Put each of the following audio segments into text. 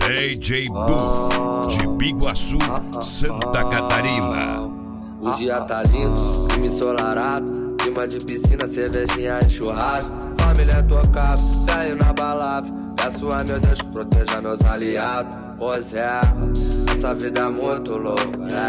DJ Buff, de Biguaçu, Santa Catarina. O dia tá lindo, clima ensolarado, clima de piscina, cervejinha e churrasco. Família tocada, velho na balada. Peço a meu Deus que proteja meus aliados. Pois é, essa vida é muito louca,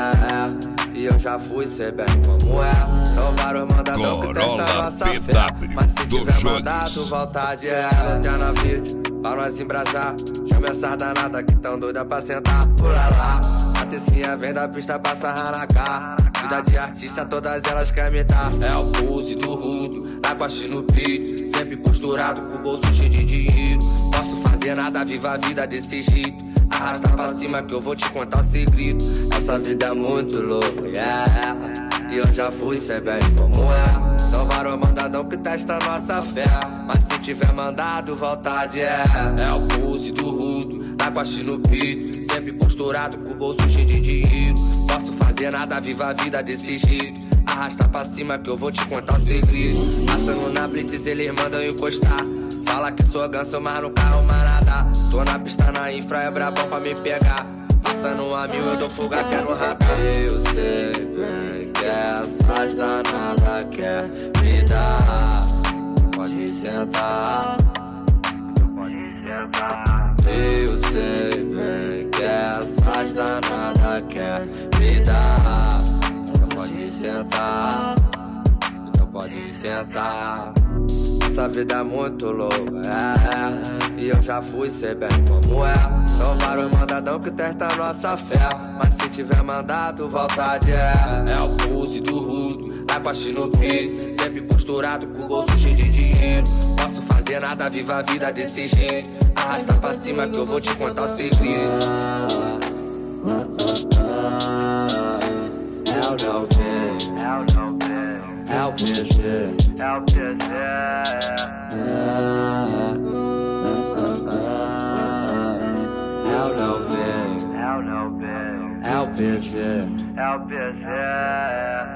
e eu já fui, sei bem como é. São vários mandadão que testam nossa fé, mas se tiver mandado, vontade é lanterna verde pra nós embrasar. Chama essa danada que tão doida pra sentar. Pula lá, a tecinha vem da pista pra sarrar na cara. Vida de artista, todas elas querem me dar. É o pulse do rudo, na costa no peito, sempre posturado com o bolso cheio de dinheiro. Posso fazer nada, viva a vida desse jeito. Arrasta pra cima que eu vou te contar o segredo. Essa vida é muito louca, e eu já fui, sei bem como é. São vários mandadão que testa nossa fé, mas se tiver mandado, vontade é o pulse do rudo, na costa no peito, sempre posturado com o bolso cheio de dinheiro. Posso fazer nada, viva a vida desse jeito. Arrasta pra cima que eu vou te contar o segredo. Passando na blitz, eles mandam encostar. Fala que sou ganso, mas no carro manada. Tô na pista, na infra, é brabão pra me pegar. Passando a mil, eu dou fuga até no radar. Eu sei bem que essas danadas quer me dar. Pode sentar, pode sentar. Eu sei bem que essas danadas quer me dar. Pode sentar, então pode sentar. Essa vida é muito louca, e eu já fui, sei bem como é. São vários mandadão que testam nossa fé, mas se tiver mandado, vontade é o pulse do rudo, na costa no peito, sempre posturado com o bolso cheio de dinheiro. Posso fazer nada, viva a vida desse jeito. Arrasta pra cima que eu vou te contar o segredo. É o PG. É o PG. É o PG. É o PG.